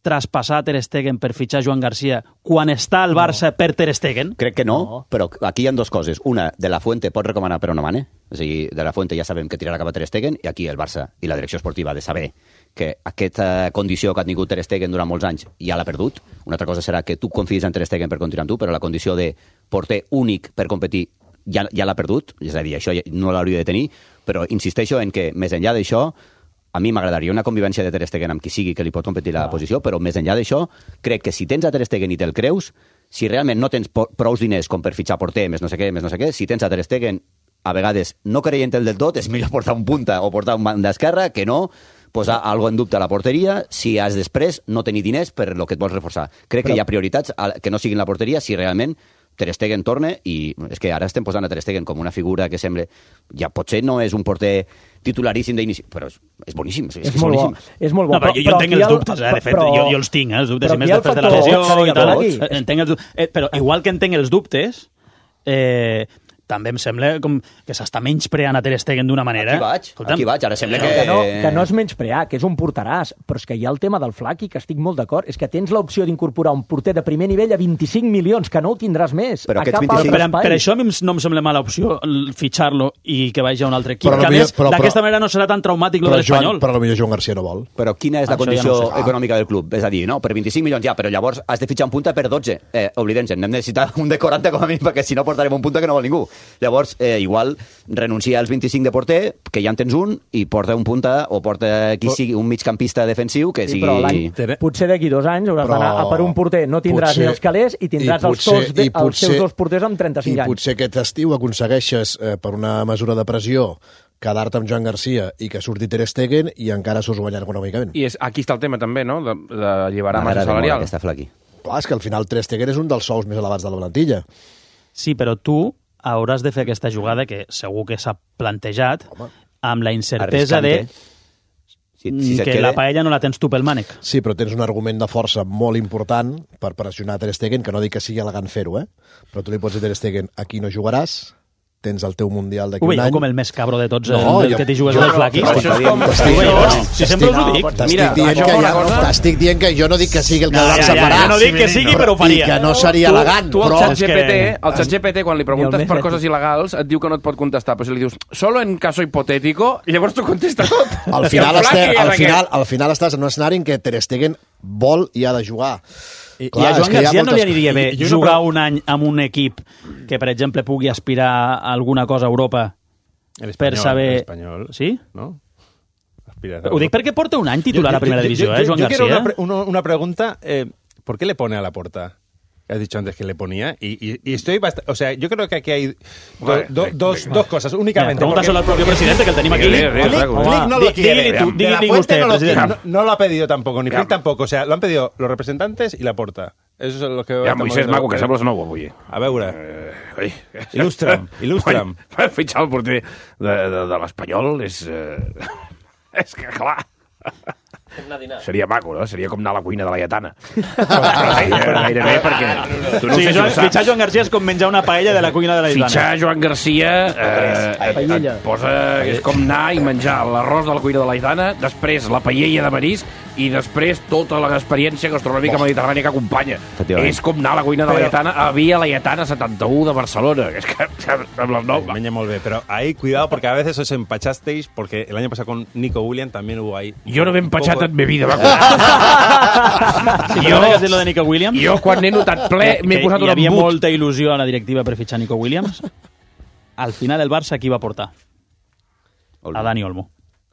traspassar Ter Stegen per fitxar Joan Garcia quan està al Barça per Ter Stegen? Crec que no, però aquí hi ha dues coses. Una, De La Fuente pot recomanar però no mane. O sigui, De La Fuente ja sabem que tirarà cap a Ter Stegen i aquí el Barça i la direcció esportiva ha de saber que aquesta condició que ha tingut Ter Stegen durant molts anys ja l'ha perdut. Una altra cosa serà que tu confies en Ter Stegen per continuar amb tu, però la condició de porter únic per competir ja l'ha perdut. És a dir, això no l'hauria de tenir, però insisteixo en que, més enllà d'això, a mi m'agradaria una convivència de Ter Stegen amb qui sigui que li pot competir la posició, però més enllà d'això, crec que si tens a Ter Stegen i te'l creus, si realment no tens prous diners com per fitxar porter, més no sé què, si tens a Ter Stegen, a vegades no creient-te'l del tot, és millor portar un punta o portar un banda esquerra que no posar alguna en dubte a la porteria si has després no tenir diners per el que et vols reforçar. Crec que hi ha prioritats que no siguin la porteria si realment Ter Stegen torna, i és que ara estem posant a Ter Stegen com una figura que sembla... Ja potser no és un porter titularíssim d'inici, però és boníssim. És molt boníssim. És molt bo. No, però jo entenc els dubtes, de fet, jo els tinc, els dubtes, i més després de la lesió i tal. Entenc els dubtes. Però igual que entenc els dubtes, també em sembla com que s'està menyspreant a Ter Stegen d'una manera... Aquí vaig, ara sembla que... Que no és menysprear, que és un porteràs, però és que hi ha el tema del Flaqui, que estic molt d'acord, és que tens l'opció d'incorporar un porter de primer nivell a 25 milions, que no ho tindràs més. Però per això a mi no em sembla mala opció fitxar-lo i que vagi a un altre equip, que a més d'aquesta manera no serà tan traumàtic lo de l'Espanyol. Però potser Joan Garcia no vol. Però quina és la condició econòmica del club? És a dir, no, per 25 milions ja, però llavors has de fitxar un punta per 12. Oblidem-se'n, hem de necessitar un de 40 com a mínim, perquè si no portarem un punta que no vol ningú. Llavors, igual renuncia als 25 de porter, que ja en tens un, i porta un punta o porta qui sigui un migcampista defensiu que sigui... Però potser d'aquí 2 anys hauràs d'anar a per un porter, no tindràs ni els calés i tindràs els seus 2 porters amb 35 anys. I potser aquest estiu aconsegueixes, per una mesura de pressió, quedar-te amb Joan Garcia i que surti Ter Stegen i encara s'us guanyar econòmicament. I aquí està el tema també, no?, d'alliberar massa salarial. Clar, és que al final Ter Stegen és un dels sous més elevats de la plantilla. Sí, però tu hauràs de fer aquesta jugada que segur que s'ha plantejat amb la incertesa de que la paella no la tens tu pel mànec. Sí, però tens un argument de força molt important per pressionar Ter Stegen, que no dic que sigui elegant fer-ho, però tu li pots dir a Ter Stegen, aquí no jugaràs, tens el teu Mundial d'aquí un any... com el més cabro de tots, el que t'hi jugues del Flaqui. Si sempre us ho dic. T'estic dient que jo no dic que sigui el que el Barça farà. Jo no dic que sigui, però ho faria. I que no seria elegant. Tu al ChatGPT, quan li preguntes per coses il·legals, et diu que no et pot contestar, però si li dius solo en caso hipotético, llavors t'ho contesta tot. Al final estàs en un escenari en què Ter Stegen vol i ha de jugar. I a Joan Garcia no li aniria bé jugar un any amb un equip que, per exemple, pugui aspirar a alguna cosa a Europa per saber... ¿Sí? ¿No? Ho dic perquè porta un any titular a Primera Divisió, Joan Garcia. Yo quiero una pregunta. ¿Por qué le pone a la Porta? Has dicho antes que le ponía y estoy bastante... O sea, yo creo que aquí hay dos cosas únicamente. Pregúntaselo al propio presidente, que el teníamos aquí. Flick no lo quiere. Diga usted, presidente. No lo ha pedido tampoco, ni Flick tampoco. O sea, lo han pedido los representantes y la Porta. Eso es lo que... Ja, Moisés Maco, que sembles nou avui. A veure. Il·lustra'm. Fitxar el porter de l'Espanyol és... És que, clar... Seria maco, no? Seria com anar a la cuina de la Lletana. Gairebé perquè... Fitxar Joan Garcia és com menjar una paella de la cuina de la Lletana. Fitxar Joan Garcia et posa... És com anar i menjar l'arròs de la cuina de la Lletana, després la paella de marisc i després tota l'experiència gastronòmica mediterrània que acompanya. És com anar a la cuina de la Lletana a Via Laietana 71 de Barcelona. És que amb les 9... Menja molt bé, però ahí cuidado porque a veces os empachasteis porque el año pasado con Nico Williams también hubo ahí... Jo no m'he empatxat en mi vida, Maco. Lo de Nico Williams? Jo quan n'he notat ple m'he posat un embut. Hi havia molta il·lusió a la directiva per fitxar Nico Williams. Al final el Barça qui va portar? A Dani Olmo.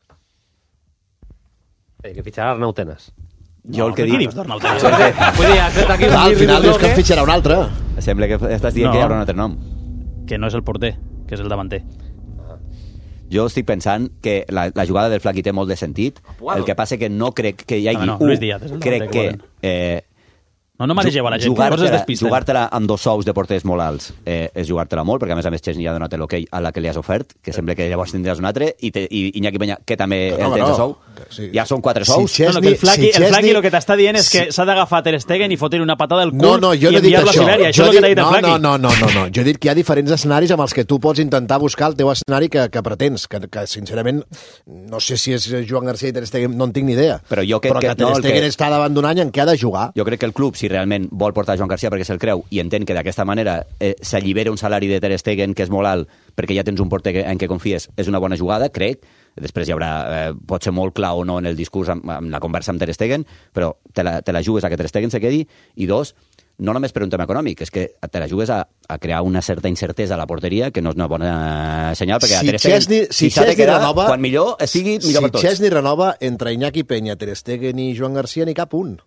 Que fitxarà Arnau Tenas. Jo el que dic... Què dius d'Arnau Tenas? Al final dius que en fitxarà un altre. Sembla que estàs dient que hi haurà un altre nom. Que no és el porter, que és el davanter. Jo estic pensant que la jugada del Flaqui té molt de sentit. El que passa que no crec que hi hagi... Luis Díaz és el crec que... No manegeu a la gent, jugar-te-la amb 2 sous de porters molt alts és jugar-te-la molt, perquè a més Chesney ha donat l'hoquei a la que li has ofert, que sembla que llavors tindràs un altre, i Iñaki Peña, que també el tens de sou. Ja són 4 sous. Que el Flaqui el que t'està dient és que s'ha d'agafar Ter Stegen i fotre una patada al cul i enviar-lo a Sibèria. Això és el que t'ha dit el Flaqui. No. Jo he dit que hi ha diferents escenaris amb els que tu pots intentar buscar el teu escenari que pretens, que sincerament no sé si és Joan Garcia i Ter Stegen, no en tinc ni idea. Però que Ter Stegen està davant d'un any en què ha de jugar. Jo crec que el club, si realment vol portar Joan Garcia perquè se'l creu i entén que d'aquesta manera s'allibera un salari de Ter Stegen que és molt alt perquè ja tens un porter en què confies, és una bona jugada, crec. Després hi haurà, pot ser molt clar o no en el discurs, amb la conversa amb Ter Stegen, però te la jugues a que Ter Stegen se quedi, i dos, no només per un tema econòmic, és que te la jugues a crear una certa incertesa a la porteria, que no és una bona senyal, perquè a Ter Stegen, si s'ha de quedar, quan millor estigui, millor per tots. Si Chesney renova, entre Iñaki Peña, Ter Stegen i Joan Garcia n'hi cap un.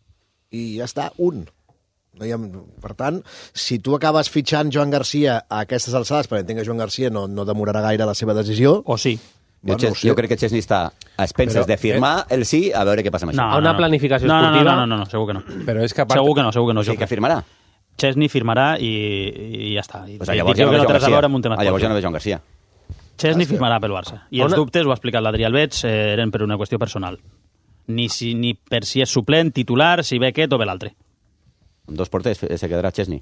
I ja està, un. Per tant, si tu acabes fitxant Joan Garcia a aquestes alçades, perquè entenc que Joan Garcia no demorarà gaire la seva decisió... O sí. Jo crec que Chesney està a expenses de firmar el sí, a veure què passa amb això. Una planificació esportiva... No, segur que no. Però és que segur que no. Sí que firmarà. Chesney firmarà i ja està. Llavors ja no ve Joan Garcia. Chesney firmarà pel Barça. I els dubtes, ho ha explicat l'Adrià Albeig, eren per una qüestió personal. Ni per si és suplent, titular, si ve aquest o ve l'altre. Amb dos porters se quedarà Chesney.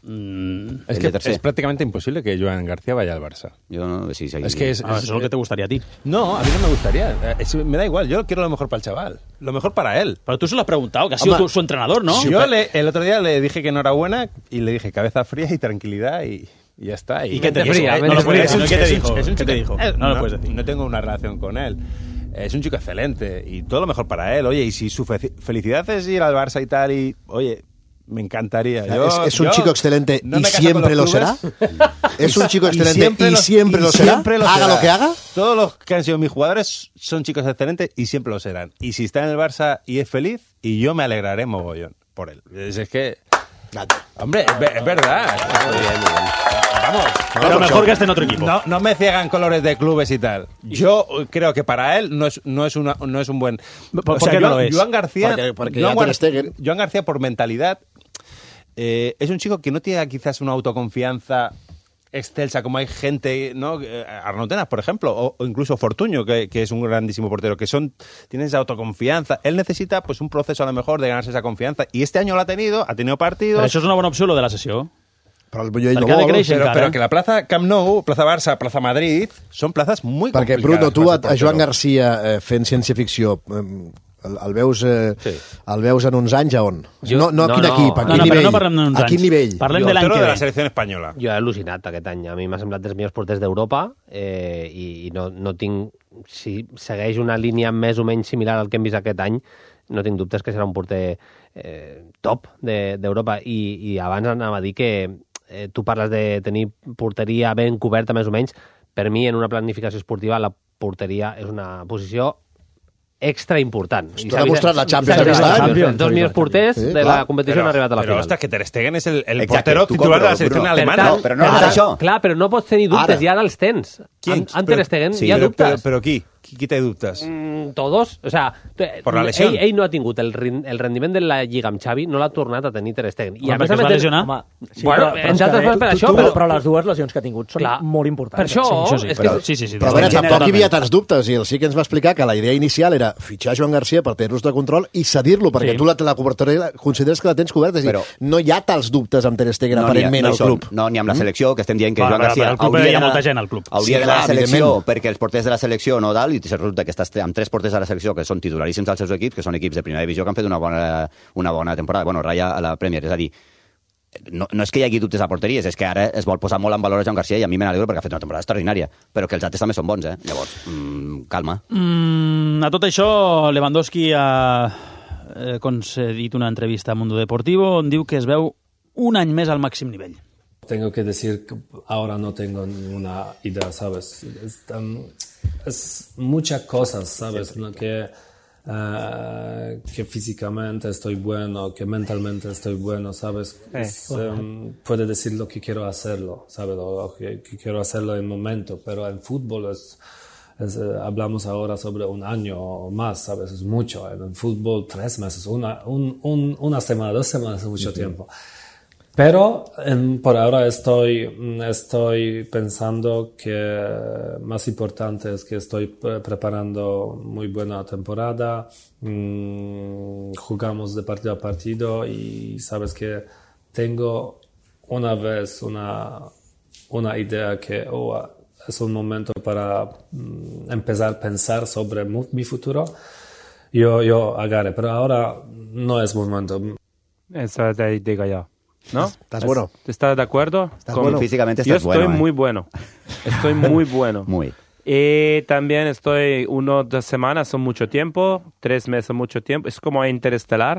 Es que es prácticamente imposible que Joan García vaya al Barça. Yo no, sí, es que eso es lo que te gustaría a ti. No, a mí no me gustaría. Me da igual, yo quiero lo mejor para el chaval. Lo mejor para él. Pero tú se lo has preguntado, que ha sido su entrenador, ¿no? Yo el otro día le dije que enhorabuena y le dije cabeza fría y tranquilidad y ya está. ¿Y qué te dijo? ¿Qué te dijo? No lo puedes decir. No tengo una relación con él. Es un chico excelente y todo lo mejor para él. Oye, y si su felicidad es ir al Barça y tal y... Oye... Me encantaría. ¿Es un chico excelente y siempre lo será? ¿Es un chico excelente y siempre lo será? ¿Haga lo que haga? Todos los que han sido mis jugadores son chicos excelentes y siempre lo serán. Y si está en el Barça y es feliz, y yo me alegraré mogollón por él. Es que... Hombre, es verdad. Vamos. Pero mejor que esté en otro equipo. No me ciegan colores de clubes y tal. Yo creo que para él no es un buen... ¿Por qué no lo es? Joan García... Porque Joan García, por mentalidad... es un chico que no tiene quizás una autoconfianza excelsa como hay gente, ¿no? Arnau Tenas, por ejemplo, o incluso Fortuño, que es un grandísimo portero, tienen esa autoconfianza. Él necesita pues un proceso a lo mejor de ganarse esa confianza y este año lo ha tenido partidos... Pero això és una bona opció, lo de la sessió. Però que la plaza Camp Nou, plaza Barça, plaza Madrid, són plazas muy perquè, complicades. Bruno, tu a Joan Garcia fent ciència-ficció... El veus en uns anys a on? No a quin equip, a quin nivell? A quin nivell? Parlem de l'any que ve. De la selecció espanyola. Jo he al·lucinat aquest any. A mi m'ha semblat dels millors porters d'Europa i no tinc... Si segueix una línia més o menys similar al que hem vist aquest any, no tinc dubtes que serà un porter top d'Europa. I abans anava a dir que tu parles de tenir porteria ben coberta més o menys. Per mi, en una planificació esportiva, la porteria és una posició extra important. T'ha demostrat la Champions aquest any. Els dos millors porters de la competició han arribat a la final. Però, ostres, que Ter Stegen és el portero titular de la selecció alemana. Però no és això. Clar, però no pots tenir dubtes, ja ara els tens. Amb Ter Stegen hi ha dubtes. Però qui? Qui té dubtes? Todos. O sea, por la lesión. Ell no ha tingut el rendiment de la Lliga amb Xavi, no l'ha tornat a tenir Ter Stegen. I a més es va lesionar. Bueno, entre altres coses per això. Però les dues lesions que ha tingut són molt importants. Per això... Sí. Però a veure, tampoc hi havia tants dubtes, i el sí que ens va explicar que la idea inicial era fitxar Joan Garcia per tenir-los de control i cedir-lo, perquè tu la cobertura consideres que la tens coberta. És a dir, no hi ha tals dubtes amb Ter Stegen aparentment al club. No, ni amb la selecció, que estem dient que Joan Garcia hauria d'anar a la selecció perquè els porters de la selecció no dalt, i resulta que estàs amb 3 porters de la selecció que són titularíssims als seus equips, que són equips de primera divisió que han fet una bona temporada. Bueno, ratlla a la Premier, és a dir, no és que hi hagi dubtes a porteries, és que ara es vol posar molt en valor a Joan Garcia i a mi me n'alegro perquè ha fet una temporada extraordinària, però que els altres també són bons, Llavors, calma. A tot això, Lewandowski ha concedit una entrevista a Mundo Deportivo on diu que es veu un any més al màxim nivell. Tengo que decir que ahora no tengo ninguna idea, ¿sabes? Es muchas cosas, ¿sabes? ¿No? Que físicamente estoy bueno, que mentalmente estoy bueno, ¿sabes? Puede decir lo que quiero hacerlo, ¿sabes? O que quiero hacerlo en el momento, pero en fútbol hablamos ahora sobre un año o más, ¿sabes? Es mucho. En el fútbol 3 meses, una semana, 2 semanas es mucho tiempo. Pero por ahora estoy pensando que más importante es que estoy preparando muy buena temporada, jugamos de partido a partido y sabes que tengo una vez una idea que es un momento para empezar a pensar sobre mi futuro. Yo agarré, pero ahora no es momento. Esa diga ya. ¿No? ¿Estás bueno? ¿Estás de acuerdo? Físicamente estás bueno. Yo estoy muy bueno. Estoy muy bueno. Muy. Y también estoy 1 o 2 semanas, son mucho tiempo. 3 meses, mucho tiempo. Es como Interestelar.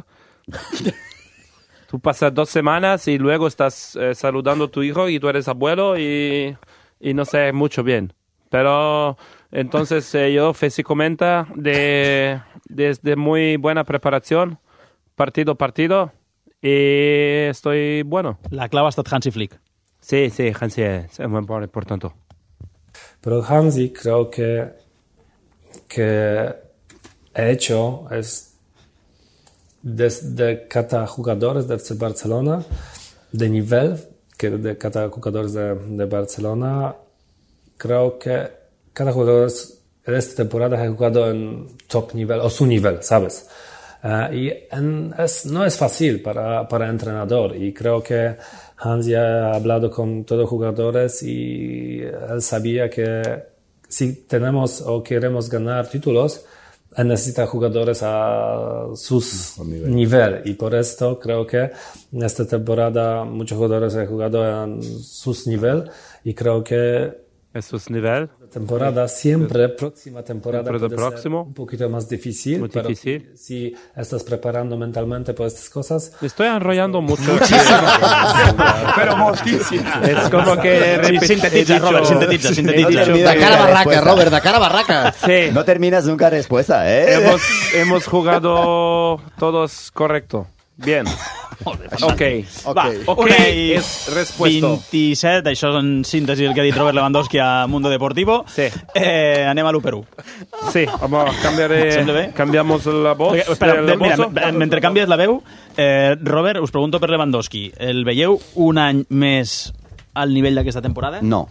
Tú pasas 2 semanas y luego estás saludando a tu hijo y tú eres abuelo y no sé mucho bien. Pero entonces yo físicamente desde muy buena preparación, partido a partido, y estoy bueno. La clau ha estat Hansi Flick. Sí, Hansi es muy importante. Pero Hansi creo que he hecho es desde cada jugador de FC Barcelona, de nivel, que de cada jugador de Barcelona, creo que cada jugador de esta temporada ha jugado en top nivel, o su nivel, ¿sabes? No es fácil para entrenador, y creo que Hansi ha hablado con todos los jugadores y él sabía que si tenemos o queremos ganar títulos, él necesita jugadores a sus nivel, y por esto creo que en esta temporada muchos jugadores han jugado en sus nivel, y creo que ¿Sus nivel? Temporada próxima temporada puede ser un poquito más difícil. Muy difícil. Si estás preparando mentalmente por estas cosas. Me estoy enrollando mucho. Pero muchísimo. Es como que sintetiza, Robert, sintetiza. De cara a barraca, Robert, de cara a barraca. Sí. No terminas nunca respuesta, ¿eh? Hemos jugado todos correcto. Bien. Ok. És respuesta. 27, això és en síntesi el que ha dit Robert Lewandowski a Mundo Deportivo. Sí. Anem a l'1-1. Sí, cambiamos la voz. Okay, espera, mira, mentre canvies la veu, Robert, us pregunto per Lewandowski. El veieu un any més al nivell d'aquesta temporada? No.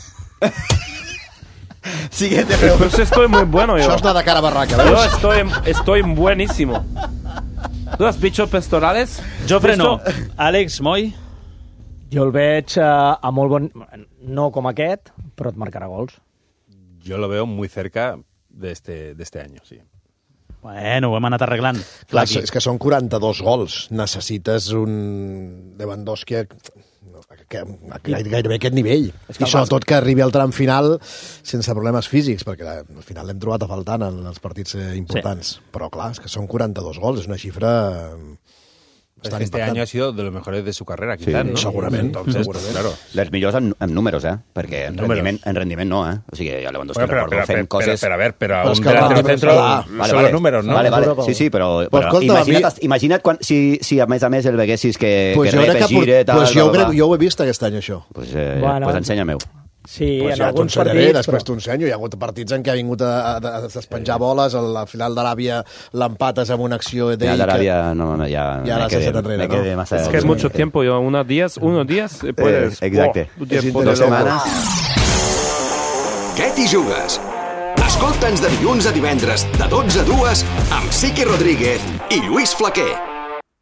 Siguiente pregunta. Pues estoy muy bueno yo. Això és de cara a barraca, veus? Yo estoy buenísimo. ¿Tú has dicho Pastorales? Jofre no. Àlex, Moi? Jo el veig a molt bon... No com aquest, però et marcarà gols. Yo lo veo muy cerca de este año, sí. Bueno, ho hem anat arreglant. Clar, és que són 42 gols. Necessites un Lewandowski gairebé aquest nivell. I sobretot que arribi al tram final sense problemes físics, perquè al final l'hem trobat a faltant en els partits importants. Sí. Però clar, és que són 42 gols, és una xifra... Este año ha sido de los mejores de su carrera, quizás, sí, ¿no? Segurament. Claro. Les millors en números, perquè en rendiment no, O sigui, a Lewandowski recordo fent coses... Pero a un delantero centro son los números, ¿no? Vale. Sí, però imagina't si a més el veguessis que repegira... Pues jo ho he vist aquest any, això. Pues ensenya-m'ho. Sí, pues en ja alguns partits... Després t'ho ensenyo. Hi ha hagut partits en què ha vingut a despenjar boles, al final d'Aràbia l'empates amb una acció d'ell. Final d'Aràbia, no, ja me quedé massa... Es que es mucho tiempo, unos días puedes... Exacte. 2 setmanes. Què t'hi jugues? Escolta'ns de dilluns a divendres, de 12 a 2, amb Sique Rodríguez i Lluís Flaquer.